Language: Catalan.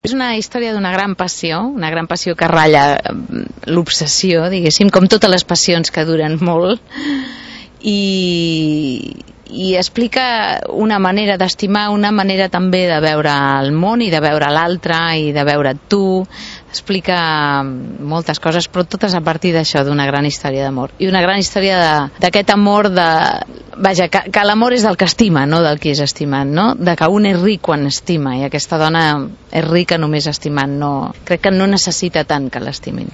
És una història d'una gran passió que ratlla l'obsessió, diguéssim, com totes les passions que duren molt, i explica una manera d'estimar, una manera també de veure el món i de veure l'altre i de veure tu. Explica moltes coses, però totes a partir d'això, d'una gran història d'amor. I una gran història d'aquest amor vaja, que l'amor és del que estima, no del qui és estimat, no? De que un és ric quan estima, i aquesta dona és rica només estimant, no, crec que no necessita tant que l'estimin.